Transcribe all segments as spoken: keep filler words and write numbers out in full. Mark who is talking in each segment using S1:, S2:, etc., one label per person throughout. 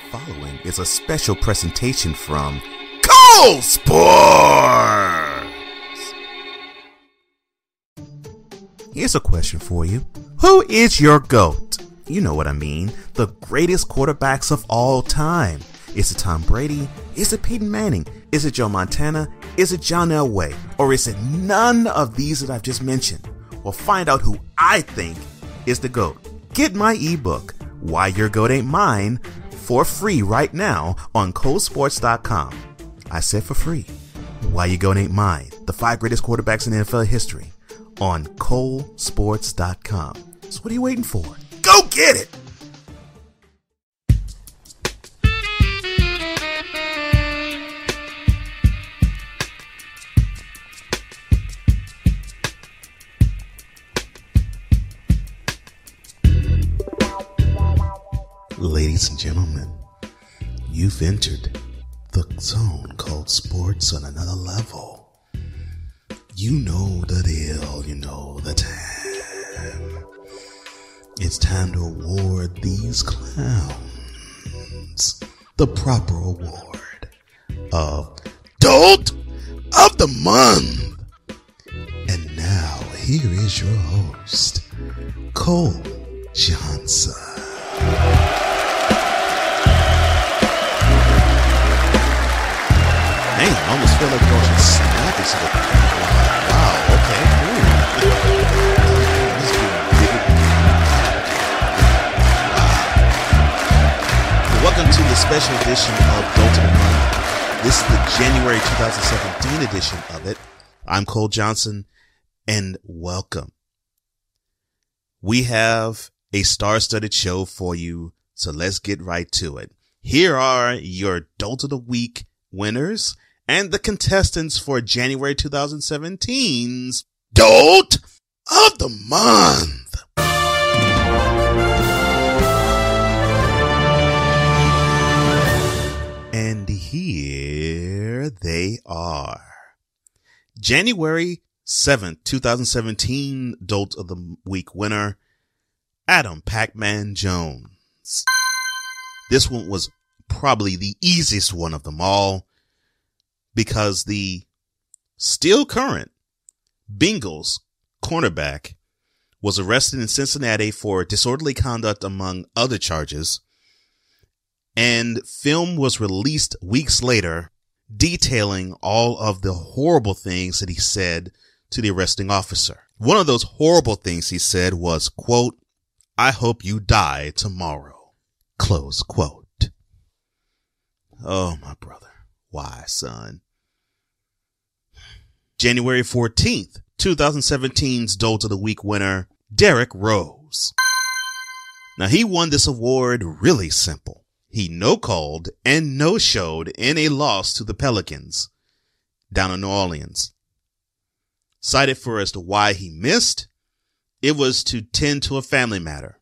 S1: following is a special presentation from Cole Sports. Here's a question for you. Who is your GOAT? You know what I mean. The greatest quarterbacks of all time. Is it Tom Brady? Is it Peyton Manning? Is it Joe Montana? Is it John Elway? Or is it none of these that I've just mentioned? Well, find out who I think is the GOAT. Get my ebook, Why Your GOAT Ain't Mine, for free right now on Cole Sports dot com. I said for free. Why Your GOAT Ain't Mine, the five greatest quarterbacks in N F L history, on Cole Sports dot com. So what are you waiting for? Go get it! Ladies and gentlemen, you've entered the zone called sports on another level. You know the deal, you know the time. It's time to award these clowns the proper award of Dolt of the Month. And now, here is your host, Cole Johnson. Dang, I almost feel like going to snap it to the wow, okay, cool. Wow. Welcome to the special edition of Dolt of the Month. This is the January twenty seventeen edition of it. I'm Cole Johnson, and welcome. We have a star-studded show for you, so let's get right to it. Here are your Dolt of the Week winners and the contestants for January twenty seventeen's Dolt of the Month. And here they are. January seventh, twenty seventeen Dolt of the Week winner, Adam Pac-Man Jones. This one was probably the easiest one of them all, because the still current Bengals cornerback was arrested in Cincinnati for disorderly conduct among other charges, and film was released weeks later detailing all of the horrible things that he said to the arresting officer. One of those horrible things he said was, quote, "I hope you die tomorrow," close quote. Oh, my brother. Why, son? January fourteenth, twenty seventeen's Dolt of the Week winner, Derrick Rose. Now, he won this award really simple. He no-called and no-showed in a loss to the Pelicans down in New Orleans. Cited for as to why he missed, it was to tend to a family matter.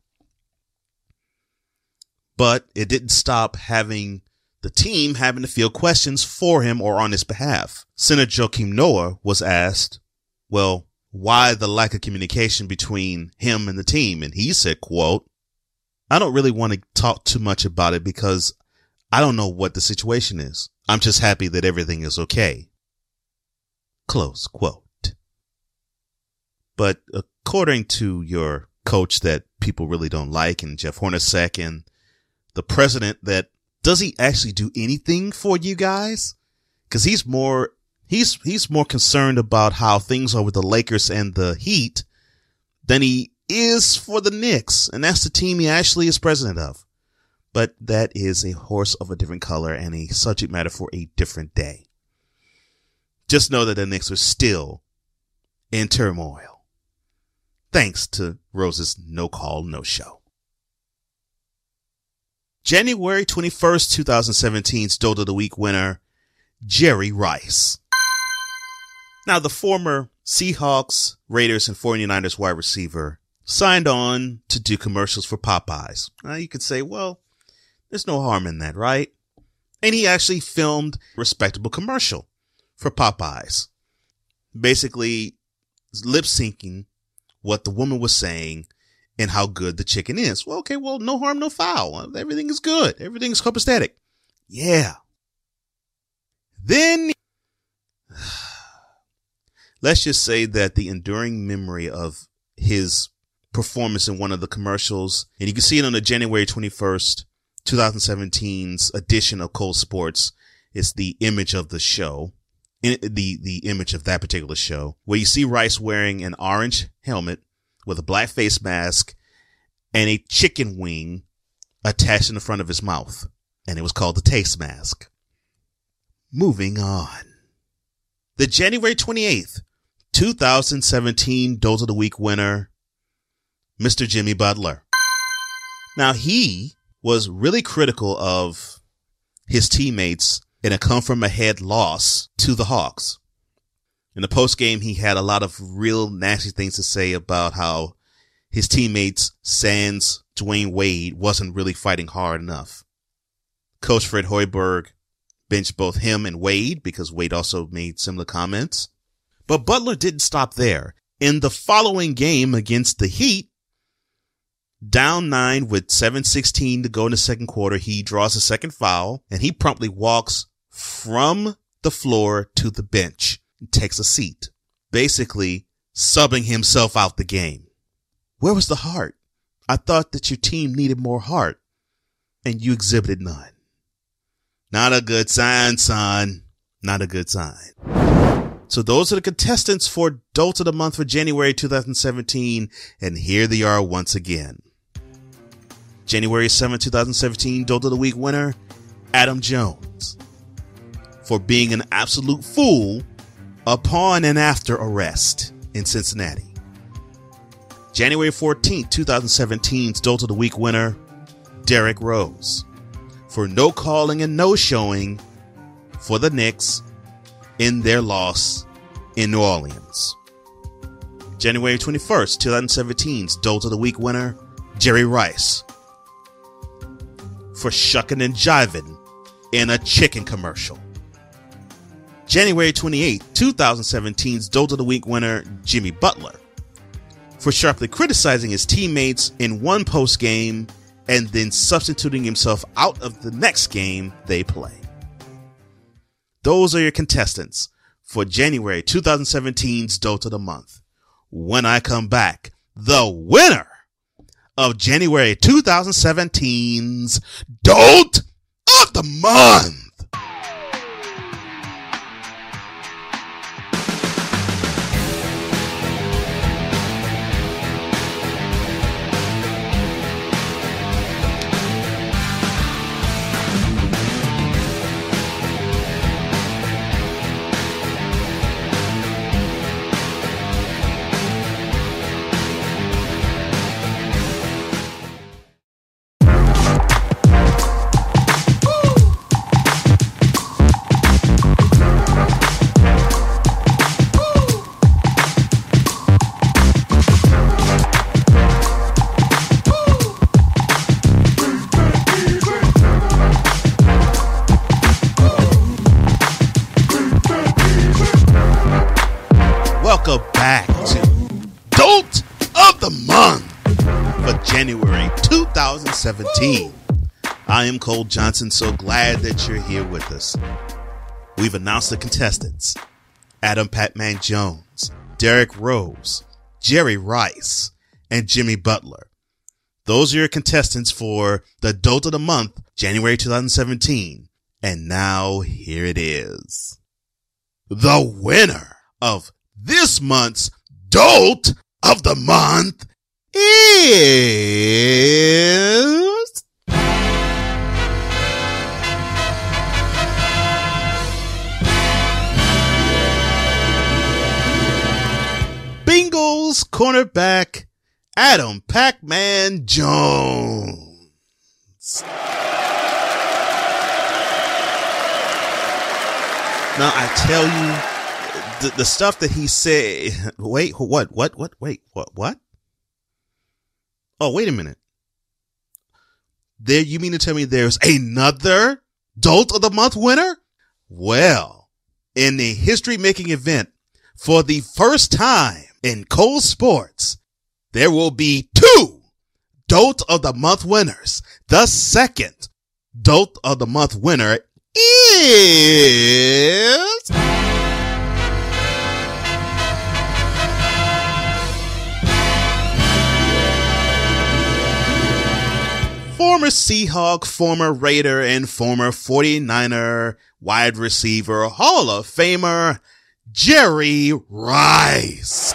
S1: But it didn't stop having the team having to field questions for him or on his behalf. Senator Joakim Noah was asked, well, why the lack of communication between him and the team? And he said, quote, "I don't really want to talk too much about it because I don't know what the situation is. I'm just happy that everything is okay." Close quote. But according to your coach that people really don't like, and Jeff Hornacek, and the president, that does he actually do anything for you guys? Because he's more he's he's more concerned about how things are with the Lakers and the Heat than he is for the Knicks, and that's the team he actually is president of. But that is a horse of a different color and a subject matter for a different day. Just know that the Knicks are still in turmoil, thanks to Rose's no-call, no-show. January twenty-first, twenty seventeen's Dolt of the Week winner, Jerry Rice. Now, the former Seahawks, Raiders, and forty-niners wide receiver signed on to do commercials for Popeyes. Now, you could say, well, there's no harm in that, right? And he actually filmed a respectable commercial for Popeyes, basically lip-syncing what the woman was saying and how good the chicken is. Well, okay, well, no harm, no foul. Everything is good. Everything is copacetic. Yeah. Then, let's just say that the enduring memory of his performance in one of the commercials, and you can see it on the January twenty-first, twenty seventeen's edition of Cole Sports. It's the image of the show, the, the image of that particular show, where you see Rice wearing an orange helmet with a black face mask and a chicken wing attached in the front of his mouth. And it was called the Taste Mask. Moving on. The January twenty-eighth, twenty seventeen Dolt of the Week winner, Mister Jimmy Butler. Now, he was really critical of his teammates in a come-from-ahead loss to the Hawks. In the postgame, he had a lot of real nasty things to say about how his teammates, sans Dwayne Wade, wasn't really fighting hard enough. Coach Fred Hoiberg benched both him and Wade because Wade also made similar comments. But Butler didn't stop there. In the following game against the Heat, down nine with seven sixteen to go in the second quarter, he draws a second foul and he promptly walks from the floor to the bench and takes a seat, basically subbing himself out the game. Where was the heart? I thought that your team needed more heart, and you exhibited none. Not a good sign, son. Not a good sign. So those are the contestants for Dolt of the Month for January twenty seventeen, and here they are once again. January seventh, twenty seventeen Dolt of the Week winner, Adam Jones, for being an absolute fool upon and after arrest in Cincinnati. January fourteenth, twenty seventeen's Dolt of the Week winner, Derrick Rose, for no calling and no showing for the Knicks in their loss in New Orleans. January twenty-first, twenty seventeen's Dolt of the Week winner, Jerry Rice, for shucking and jiving in a chicken commercial. January twenty-eighth, twenty seventeen's Dolt of the Week winner, Jimmy Butler, for sharply criticizing his teammates in one post game and then substituting himself out of the next game they play. Those are your contestants for January twenty seventeen's Dolt of the Month. When I come back, the winner of January twenty seventeen's Dolt of the Month. January twenty seventeen. I am Cole Johnson, so glad that you're here with us. We've announced the contestants: Adam Pac-Man Jones, Derrick Rose, Jerry Rice, and Jimmy Butler. Those are your contestants for the Dolt of the Month, January twenty seventeen. And now here it is. The winner of this month's Dolt of the Month is Bengals cornerback Adam Pac-Man Jones. Now I tell you, the, the stuff that he said. Wait, what? What? What? Wait, what? What? Oh, wait a minute. There, you mean to tell me there's another Dolt of the Month winner? Well, in the history-making event, for the first time in Cole Sports, there will be two Dolt of the Month winners. The second Dolt of the Month winner is former Seahawk, former Raider, and former forty-niner wide receiver, Hall of Famer, Jerry Rice.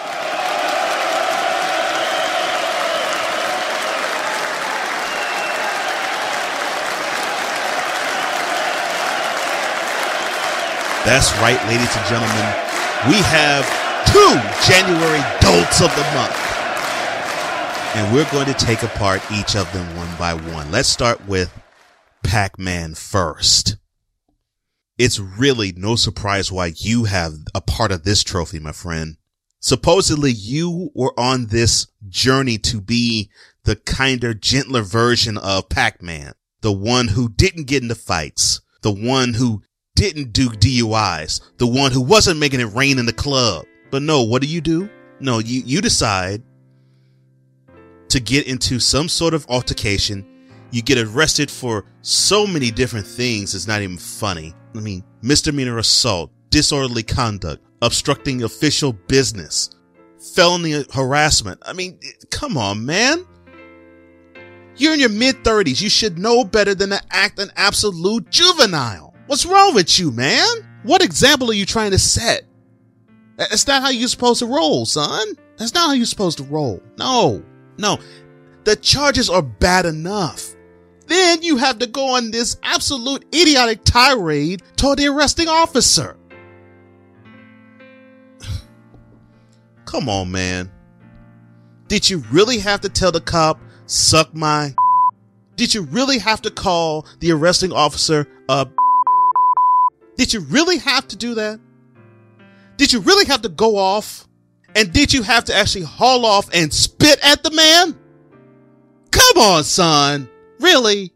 S1: That's right, ladies and gentlemen. We have two January Dolts of the Month. And we're going to take apart each of them one by one. Let's start with Pac-Man first. It's really no surprise why you have a part of this trophy, my friend. Supposedly you were on this journey to be the kinder, gentler version of Pac-Man. The one who didn't get into fights. The one who didn't do D U Is. The one who wasn't making it rain in the club. But no, what do you do? No, you, you decide to get into some sort of altercation. You get arrested for so many different things. It's not even funny. I mean, misdemeanor assault, disorderly conduct, obstructing official business, felony harassment. I mean, come on, man. You're in your mid thirties. You should know better than to act an absolute juvenile. What's wrong with you, man? What example are you trying to set? That's not how you're supposed to roll, son. That's not how you're supposed to roll. No, no. The charges are bad enough. Then you have to go on this absolute idiotic tirade toward the arresting officer. Come on, man. Did you really have to tell the cop, suck my? Did you really have to call the arresting officer a? Did you really have to do that? Did you really have to go off? And did you have to actually haul off and spit at the man? Come on, son. Really?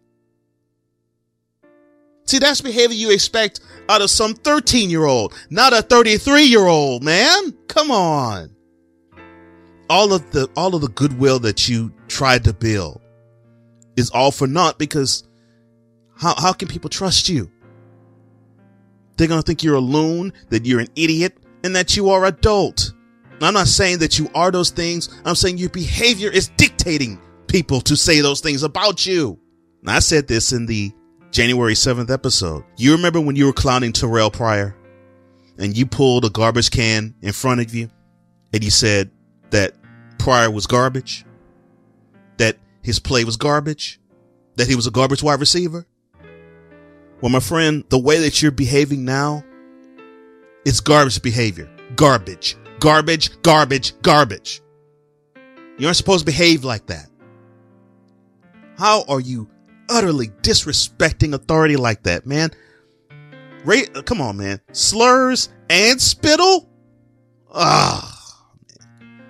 S1: See, that's behavior you expect out of some thirteen-year-old, not a thirty-three-year-old, man. Come on. All of the all of the goodwill that you tried to build is all for naught, because how how can people trust you? They're going to think you're a loon, that you're an idiot, and that you are adult. I'm not saying that you are those things. I'm saying your behavior is dictating people to say those things about you. And I said this in the January seventh episode. You remember when you were clowning Terrell Pryor and you pulled a garbage can in front of you and you said that Pryor was garbage, that his play was garbage, that he was a garbage wide receiver? Well, my friend, the way that you're behaving now, it's garbage behavior. Garbage, garbage, garbage, garbage. You aren't supposed to behave like that. How are you utterly disrespecting authority like that, man? Ray, come on, man. Slurs and spittle? Ah, man.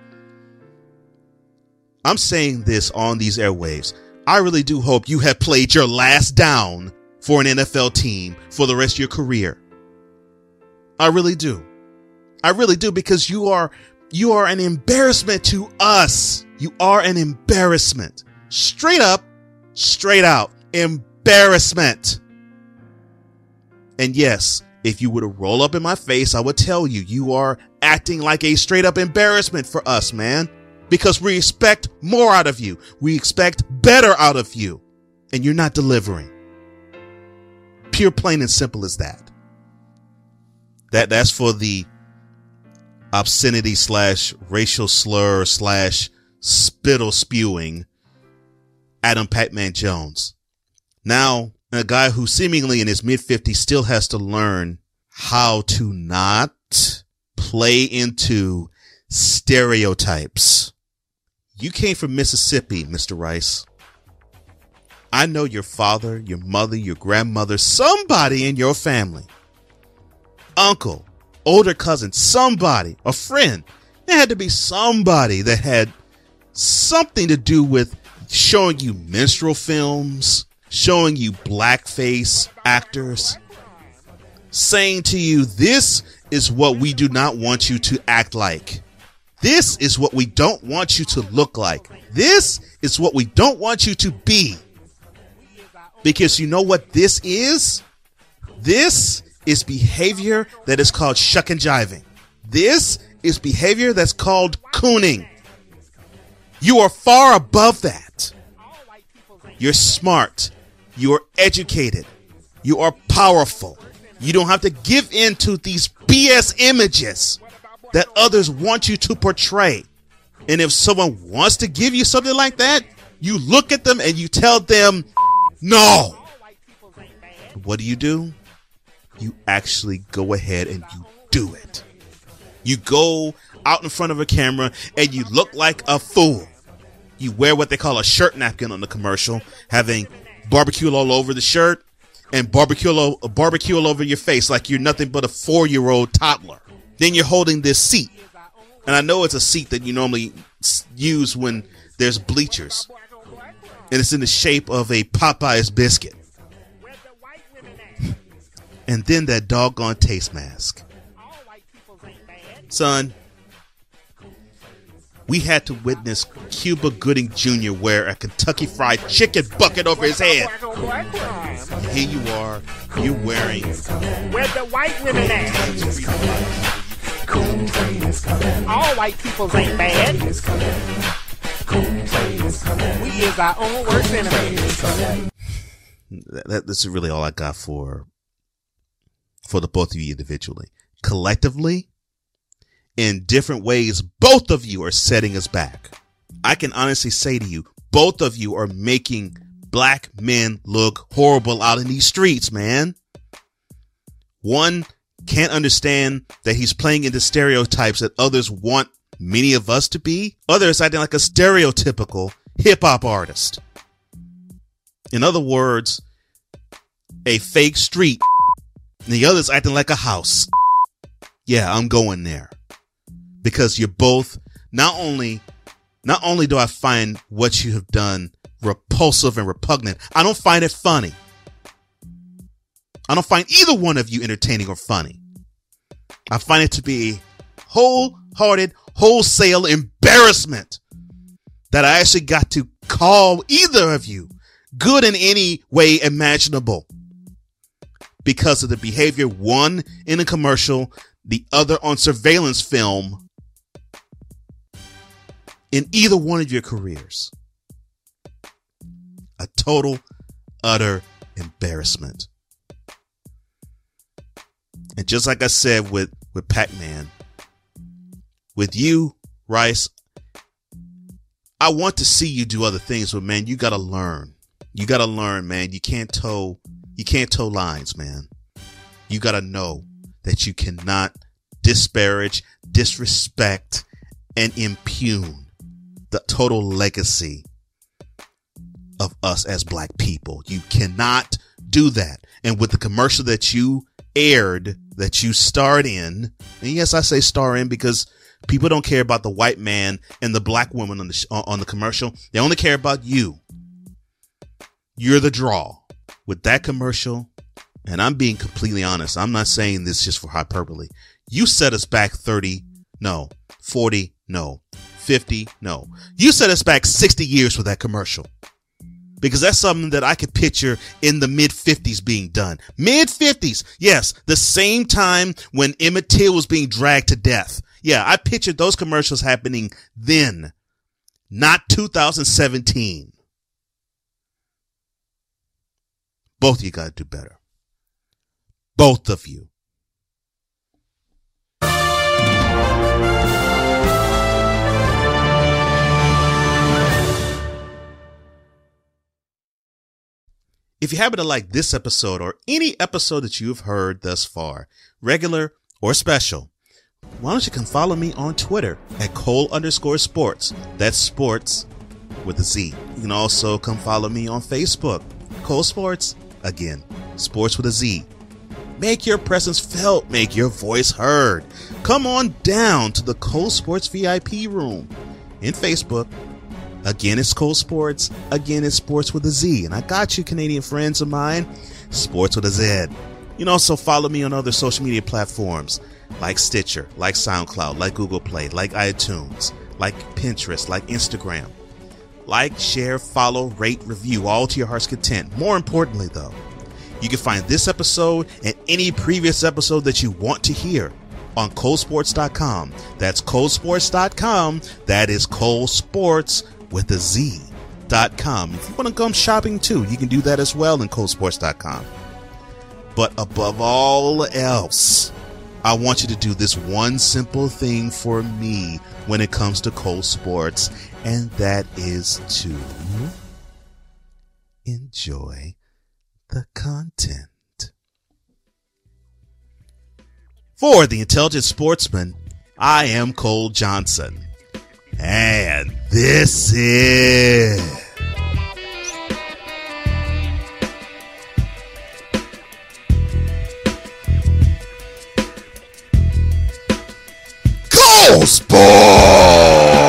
S1: I'm saying this on these airwaves. I really do hope you have played your last down for an N F L team for the rest of your career. I really do. I really do, because you are, you are an embarrassment to us. You are an embarrassment. Straight up, straight out, embarrassment. And yes, if you were to roll up in my face, I would tell you, you are acting like a straight up embarrassment for us, man, because we expect more out of you. We expect better out of you, and you're not delivering. Pure, plain and simple as that. That that's for the obscenity slash racial slur slash spittle spewing Adam Pac-Man Jones. Now, a guy who seemingly in his mid fifties still has to learn how to not play into stereotypes. You came from Mississippi, Mister Rice. I know your father, your mother, your grandmother, somebody in your family, uncle, older cousin, somebody, a friend. There had to be somebody that had something to do with showing you minstrel films, showing you blackface actors, saying to you, this is what we do not want you to act like. This is what we don't want you to look like. This is what we don't want you to be. Because you know what this is? This is behavior that is called shuck and jiving. This is behavior that's called cooning. You are far above that. You're smart. You are educated. You are powerful. You don't have to give in to these B S images that others want you to portray. And if someone wants to give you something like that, you look at them and you tell them, no. What do you do? You actually go ahead and you do it. You go out in front of a camera and you look like a fool. You wear what they call a shirt napkin on the commercial, having barbecue all over the shirt and barbecue all, barbecue all over your face like you're nothing but a four-year-old toddler. Then you're holding this seat. And I know it's a seat that you normally use when there's bleachers. And it's in the shape of a Popeye's biscuit. And then that doggone taste mask. Son, we had to witness Cuba Gooding Junior wear a Kentucky Fried Chicken bucket over his head. And here you are, you're wearing...
S2: Where the white women at? All white people ain't bad. We is our own worst enemy.
S1: That, this is really all I got for for the both of you individually. Collectively, in different ways, both of you are setting us back. I can honestly say to you, both of you are making black men look horrible out in these streets, man. One can't understand that he's playing into stereotypes that others want many of us to be. Others acting like a stereotypical hip-hop artist. In other words, a fake street. And the other's acting like a house. Yeah, I'm going there. Because you're both, not only, not only do I find what you have done repulsive and repugnant, I don't find it funny. I don't find either one of you entertaining or funny. I find it to be wholehearted, wholesale embarrassment that I actually got to call either of you good in any way imaginable because of the behavior, one in a commercial, the other on surveillance film in either one of your careers. A total, utter embarrassment. And just like I said with, with Pac-Man, with you, Rice, I want to see you do other things, but man, you got to learn. You got to learn, man. You can't toe, you can't toe lines, man. You got to know that you cannot disparage, disrespect, and impugn the total legacy of us as black people. You cannot do that. And with the commercial that you aired, that you starred in, and yes, I say star in because people don't care about the white man and the black woman on the sh- on the commercial. They only care about you. You're the draw with that commercial. And I'm being completely honest. I'm not saying this just for hyperbole. You set us back thirty, no, forty, no, fifty, no. You set us back sixty years for that commercial. Because that's something that I could picture in the mid fifties being done. Mid fifties. Yes. The same time when Emmett Till was being dragged to death. Yeah. I pictured those commercials happening then, not two thousand seventeen. Both of you got to do better. Both of you. If you happen to like this episode or any episode that you've heard thus far, regular or special, why don't you come follow me on Twitter at Cole underscore sports. That's sports with a Z. You can also come follow me on Facebook, Cole Sports. Again, sports with a Z. Make your presence felt. Make your voice heard. Come on down to the Cole Sports V I P room in Facebook. Again, it's Cole Sports. Again, it's sports with a Z. And I got you, Canadian friends of mine, sports with a Z. You can also follow me on other social media platforms. like Stitcher, like SoundCloud, like Google Play, like iTunes, like Pinterest, like Instagram. Like, share, follow, rate, review, all to your heart's content. More importantly, though, you can find this episode and any previous episode that you want to hear on Cole Sports dot com. That's Cole Sports dot com. That is Cole Sports with a Z dot com. If you want to come shopping too, you can do that as well in Cole Sports dot com. But above all else, I want you to do this one simple thing for me when it comes to Cole Sports, and that is to enjoy the content. For the Intelligent Sportsman, I am Cole Johnson, and this is Cole Sports!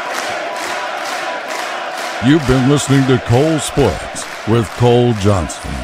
S3: You've been listening to Cole Sports with Cole Johnson.